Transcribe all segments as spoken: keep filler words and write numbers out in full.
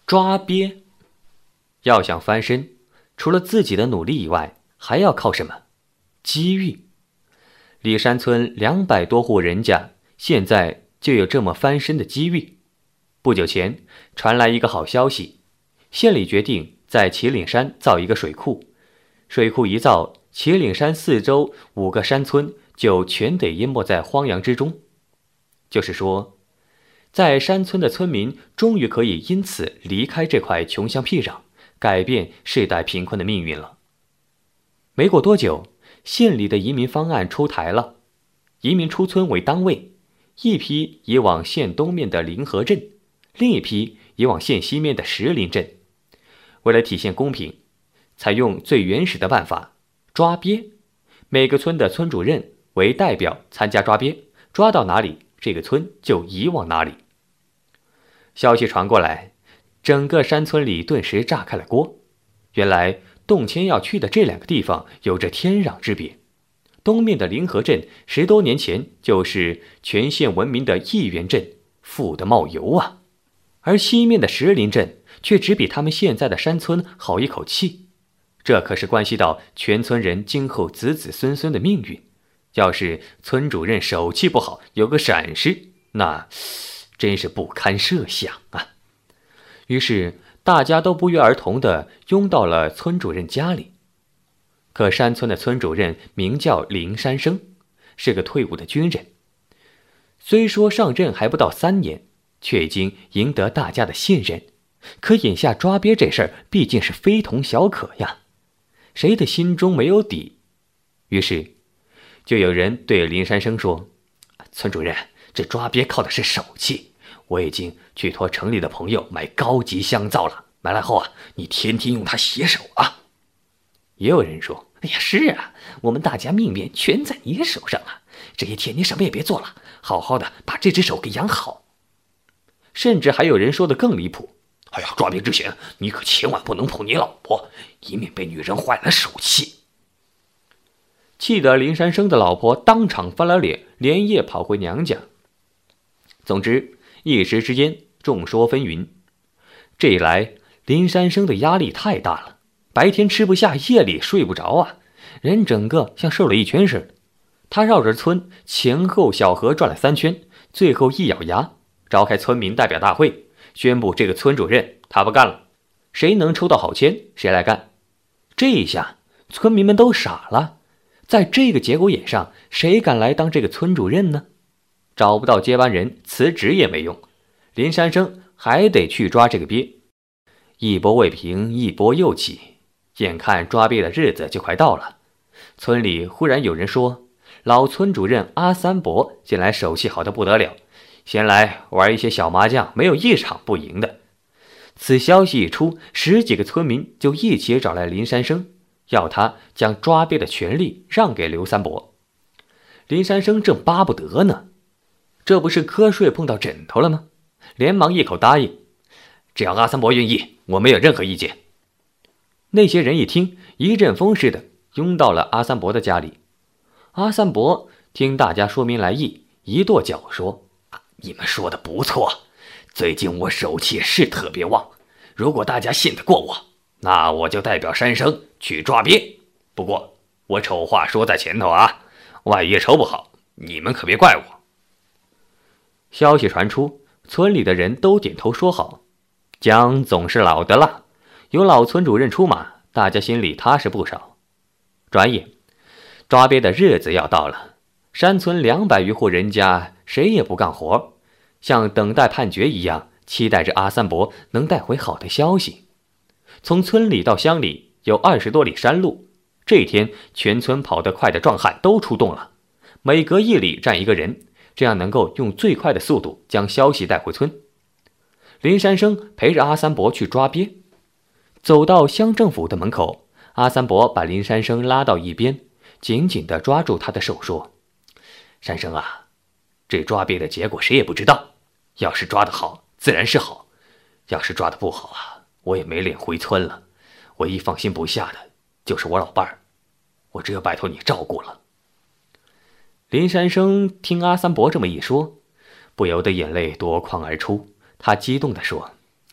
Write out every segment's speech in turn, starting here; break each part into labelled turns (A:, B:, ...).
A: 抓鳖。要想翻身，除了自己的努力以外，还要靠什么？机遇。里山村两百多户人家，现在就有这么翻身的机遇。不久前传来一个好消息，县里决定在祁岭山造一个水库。水库一造，祁岭山四周五个山村就全得淹没在荒洋之中。就是说，在山村的村民终于可以因此离开这块穷乡僻壤，改变世代贫困的命运了。没过多久，县里的移民方案出台了，移民出村为单位，一批移往县东面的临河镇，另一批移往县西面的石林镇。为了体现公平，采用最原始的办法，抓鳖。每个村的村主任为代表参加抓鳖，抓到哪里，这个村就移往哪里。消息传过来，整个山村里顿时炸开了锅。原来动迁要去的这两个地方有着天壤之别。东面的临河镇十多年前就是全县闻名的一元镇，富得冒油啊。而西面的石林镇却只比他们现在的山村好一口气。这可是关系到全村人今后子子孙孙的命运。要是村主任手气不好，有个闪失，那真是不堪设想啊。于是大家都不约而同地拥到了村主任家里。可山村的村主任名叫林山生，是个退伍的军人。虽说上任还不到三年，却已经赢得大家的信任。可眼下抓鳖这事儿毕竟是非同小可呀，谁的心中没有底？于是就有人对林山生说：村主任，这抓鳖靠的是手气，我已经去托城里的朋友买高级香皂了，买来后啊，你天天用它洗手啊。也有人说：哎呀，是啊，我们大家命运全在你手上啊，这一天你什么也别做了，好好的把这只手给养好。甚至还有人说的更离谱：哎呀，抓鳖之前你可千万不能碰你老婆，以免被女人坏了手气。气得林山生的老婆当场翻了脸，连夜跑回娘家。总之一时之间众说纷纭。这一来林山生的压力太大了，白天吃不下，夜里睡不着啊，人整个像受了一拳似的。他绕着村前后小河转了三圈，最后一咬牙，召开村民代表大会，宣布这个村主任他不干了，谁能抽到好签谁来干。这一下村民们都傻了，在这个节骨眼上，谁敢来当这个村主任呢？找不到接班人，辞职也没用，林山生还得去抓这个鳖。一波未平，一波又起，眼看抓鳖的日子就快到了。村里忽然有人说，老村主任阿三伯近来手气好得不得了，先来玩一些小麻将，没有一场不赢的。此消息一出，十几个村民就一起找来林山生，要他将抓鳖的权利让给刘三伯。林山生正巴不得呢，这不是瞌睡碰到枕头了吗？连忙一口答应，只要阿三伯愿意，我没有任何意见。那些人一听，一阵风似的拥到了阿三伯的家里。阿三伯听大家说明来意，一跺脚说：你们说的不错，最近我手气是特别旺，如果大家信得过我，那我就代表山生去抓鳖。不过我丑话说在前头啊，万一抽不好，你们可别怪我。消息传出，村里的人都点头说好。姜总是老的辣，有老村主任出马，大家心里踏实不少。转眼抓鳖的日子要到了，山村两百余户人家谁也不干活，像等待判决一样，期待着阿三伯能带回好的消息。从村里到乡里有二十多里山路，这一天全村跑得快的壮汉都出动了，每隔一里站一个人，这样能够用最快的速度将消息带回村。林山生陪着阿三伯去抓鳖，走到乡政府的门口，阿三伯把林山生拉到一边，紧紧地抓住他的手说：山生啊，这抓鳖的结果谁也不知道，要是抓得好自然是好，要是抓得不好啊，我也没脸回村了。唯一放心不下的就是我老伴儿，我只有拜托你照顾了。林山生听阿三伯这么一说，不由得眼泪夺眶而出，他激动地说：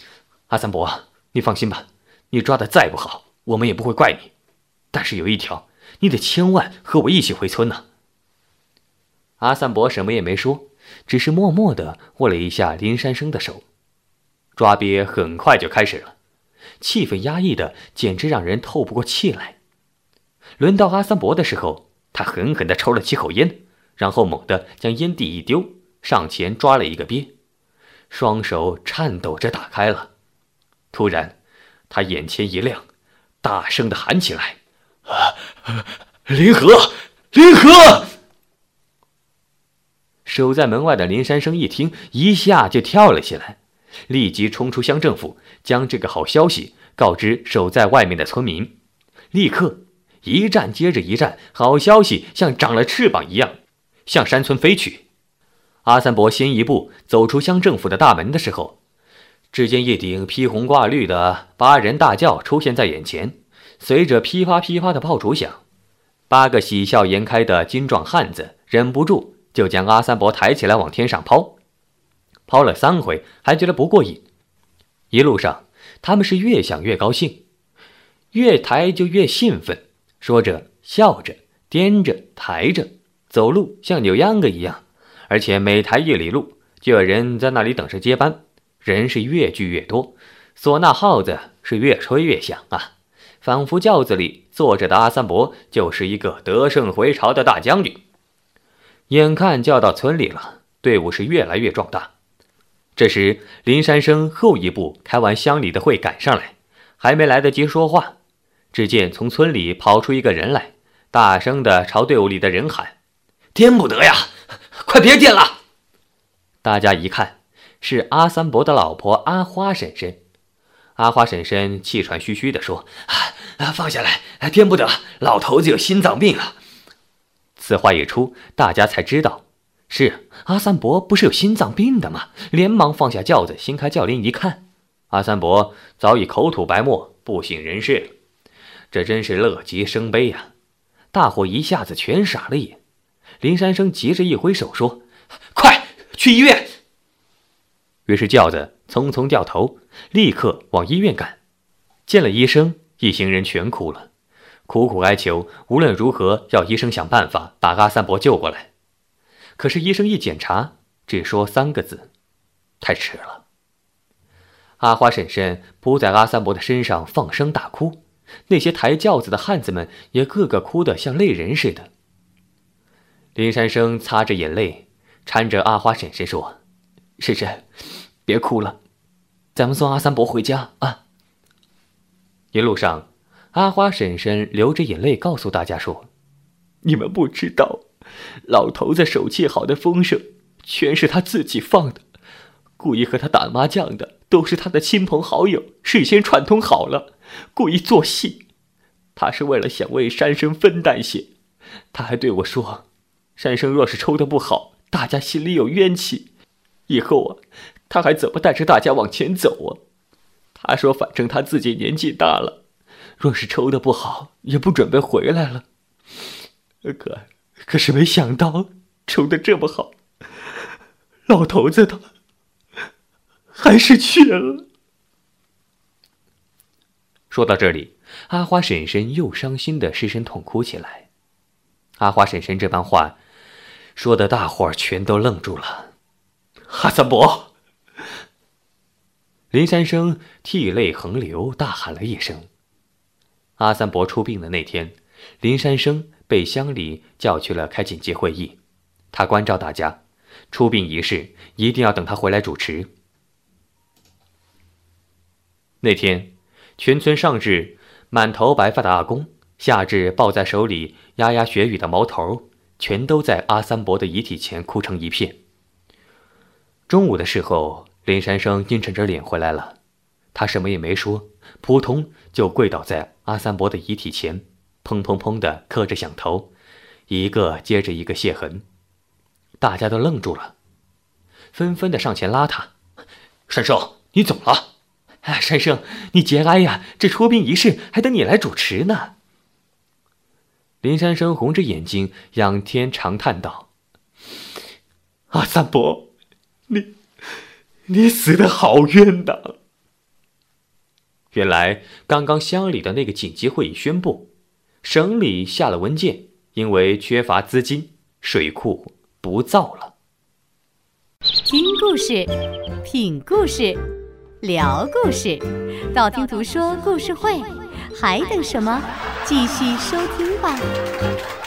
A: 阿三伯，你放心吧，你抓的再不好，我们也不会怪你。但是有一条，你得千万和我一起回村呢。阿三伯什么也没说，只是默默地握了一下林山生的手。抓鳖很快就开始了，气氛压抑的简直让人透不过气来。轮到阿三伯的时候，他狠狠地抽了几口烟，然后猛地将烟蒂一丢，上前抓了一个鳖，双手颤抖着打开了。突然他眼前一亮，大声地喊起来：啊，林和，林和！守在门外的林山生一听，一下就跳了起来，立即冲出乡政府，将这个好消息告知守在外面的村民。立刻一站接着一站，好消息像长了翅膀一样向山村飞去。阿三伯先一步走出乡政府的大门的时候，只见一顶披红挂绿的八人大轿出现在眼前，随着噼啪噼啪的爆竹响，八个喜笑颜开的精壮汉子忍不住就将阿三伯抬起来往天上抛。抛了三回还觉得不过瘾，一路上他们是越想越高兴，越抬就越兴奋，说着笑着颠着抬着，走路像扭秧歌一样，而且每抬一里路就有人在那里等着接班，人是越聚越多，唢呐号子是越吹越响啊，仿佛轿子里坐着的阿三伯就是一个得胜回朝的大将军。眼看就要到村里了，队伍是越来越壮大。这时林山生后一步开完乡里的会赶上来，还没来得及说话，只见从村里跑出一个人来，大声地朝队伍里的人喊：颠不得呀，快别颠了！大家一看，是阿三伯的老婆阿花婶婶。阿花婶婶气喘吁吁地说：啊，放下来，颠不得，老头子有心脏病啊。此话一出，大家才知道是阿三伯不是有心脏病的吗？连忙放下轿子，掀开轿帘一看，阿三伯早已口吐白沫，不省人事了。这真是乐极生悲呀、啊！大伙一下子全傻了眼。林山生急着一挥手说：快去医院！于是轿子匆匆掉头，立刻往医院赶。见了医生，一行人全哭了，苦苦哀求无论如何要医生想办法把阿三伯救过来。可是医生一检查，只说三个字：太迟了。阿花婶婶扑在阿三伯的身上放声大哭，那些抬轿子的汉子们也个个哭得像泪人似的。林山生擦着眼泪，搀着阿花婶婶说：婶婶，别哭了，咱们送阿三伯回家啊。一路上，阿花婶婶流着眼泪告诉大家说：你们不知道，老头子手气好的风声全是他自己放的，故意和他打麻将的都是他的亲朋好友，事先串通好了，故意做戏。他是为了想为山生分担些。他还对我说，山生若是抽得不好，大家心里有冤气，以后啊，他还怎么带着大家往前走啊？他说反正他自己年纪大了，若是抽得不好，也不准备回来了。可可是没想到抽得这么好，老头子他还是去了。说到这里，阿花婶婶又伤心的失声痛哭起来。阿花婶婶这番话说的大伙儿全都愣住了。阿三伯！林山生涕泪横流，大喊了一声。阿三伯出殡的那天，林山生被乡里叫去了开紧急会议，他关照大家，出殡仪式一定要等他回来主持。那天，全村上至满头白发的阿公，下至抱在手里牙牙学语的毛头，全都在阿三伯的遗体前哭成一片。中午的时候，林山生阴沉着脸回来了，他什么也没说，扑通就跪倒在阿三伯的遗体前，砰砰砰地磕着响头，一个接着一个谢痕。大家都愣住了，纷纷地上前拉他：山生，你怎么了？哎，山生，你节哀呀，这出殡仪式还等你来主持呢。林山生红着眼睛仰天长叹道：阿三伯，你你死得好冤呐！ 原来刚刚乡里的那个紧急会议宣布，省里下了文件，因为缺乏资金，水库不造了。
B: 听故事，品故事，聊故事，道听途说故事会，还等什么？继续收听吧。